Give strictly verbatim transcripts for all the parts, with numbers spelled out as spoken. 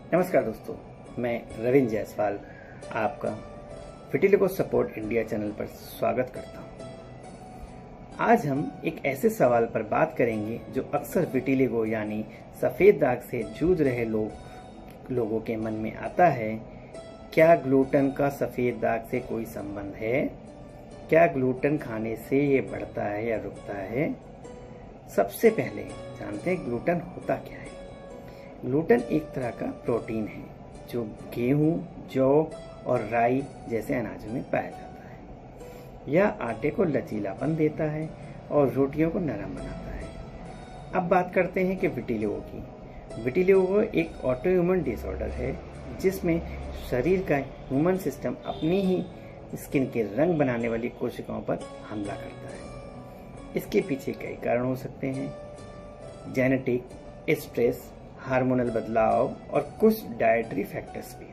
नमस्कार दोस्तों, मैं रविंद्र जायसवाल आपका विटिलिगो सपोर्ट इंडिया चैनल पर स्वागत करता हूं। आज हम एक ऐसे सवाल पर बात करेंगे जो अक्सर विटिलिगो यानी सफेद दाग से जूझ रहे लोग लोगों के मन में आता है। क्या ग्लूटेन का सफेद दाग से कोई संबंध है? क्या ग्लूटेन खाने से ये बढ़ता है या रुकता है? सबसे पहले जानते हैं ग्लूटेन होता क्या है। ग्लूटेन एक तरह का प्रोटीन है जो गेहूं, जौ और राई जैसे अनाजों में पाया जाता है। यह आटे को लचीलापन देता है और रोटियों को नरम बनाता है। अब बात करते हैं कि विटिलिगो की। विटिलिगो एक ऑटोइम्यून डिसऑर्डर है जिसमें शरीर का ह्यूमन सिस्टम अपनी ही स्किन के रंग बनाने वाली कोशिकाओं पर हमला करता है। इसके पीछे कई कारण हो सकते हैं, जेनेटिक, स्ट्रेस, हार्मोनल बदलाव और कुछ डाइटरी फैक्टर्स भी।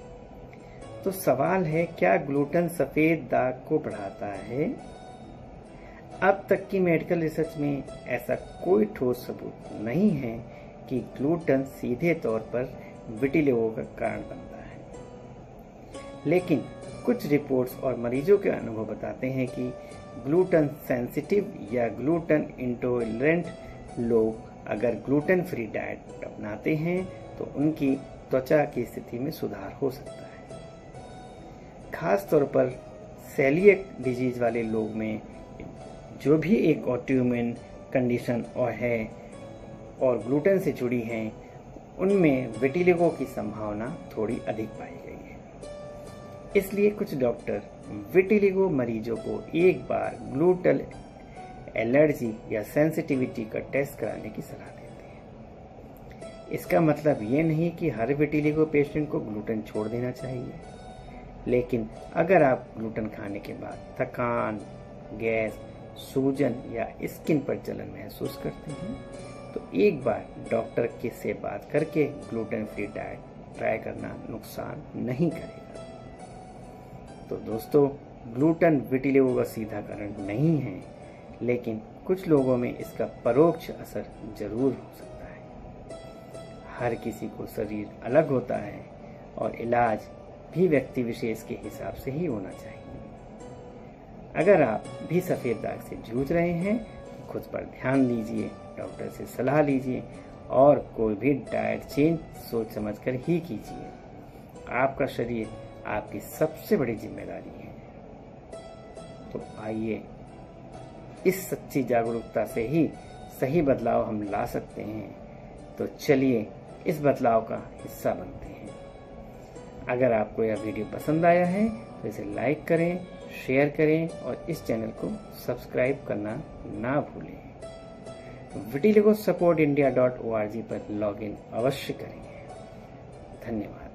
तो सवाल है, क्या ग्लूटेन सफेद दाग को बढ़ाता है? अब तक की मेडिकल रिसर्च में ऐसा कोई ठोस सबूत नहीं है कि ग्लूटेन सीधे तौर पर विटिलिगो का कारण बनता है, लेकिन कुछ रिपोर्ट्स और मरीजों के अनुभव बताते हैं कि ग्लूटेन सेंसिटिव या ग्लूटेन इंटॉलरेंट लोग अगर ग्लूटेन फ्री डाइट अपनाते हैं तो उनकी त्वचा की स्थिति में सुधार हो सकता है। खास तौर पर सेलिएक डिजीज वाले लोग में, जो भी एक ऑटोइम्यून कंडीशन और है और ग्लूटेन से जुड़ी हैं, उनमें विटिलिगो की संभावना थोड़ी अधिक पाई गई है। इसलिए कुछ डॉक्टर विटिलिगो मरीजों को एक बार ग्लूटेन एलर्जी या सेंसिटिविटी का टेस्ट कराने की सलाह देते हैं। इसका मतलब ये नहीं कि हर विटिलिगो पेशेंट को ग्लूटेन छोड़ देना चाहिए, लेकिन अगर आप ग्लूटेन खाने के बाद थकान, गैस, सूजन या स्किन पर जलन महसूस करते हैं तो एक बार डॉक्टर के से बात करके ग्लूटेन फ्री डाइट ट्राई करना नुकसान नहीं करेगा। तो दोस्तों, ग्लूटेन विटिलिगो का सीधा कारण नहीं है, लेकिन कुछ लोगों में इसका परोक्ष असर जरूर हो सकता है। हर किसी को शरीर अलग होता है और इलाज भी व्यक्ति विशेष के हिसाब से ही होना चाहिए। अगर आप भी सफेद दाग से जूझ रहे हैं तो खुद पर ध्यान दीजिए, डॉक्टर से सलाह लीजिए और कोई भी डाइट चेंज सोच समझकर ही कीजिए। आपका शरीर आपकी सबसे बड़ी जिम्मेदारी है। तो आइए, इस सच्ची जागरूकता से ही सही बदलाव हम ला सकते हैं। तो चलिए इस बदलाव का हिस्सा बनते हैं। अगर आपको यह वीडियो पसंद आया है तो इसे लाइक करें, शेयर करें और इस चैनल को सब्सक्राइब करना ना भूलें। Vitiligo support India dot O R G पर लॉगिन अवश्य करें। धन्यवाद।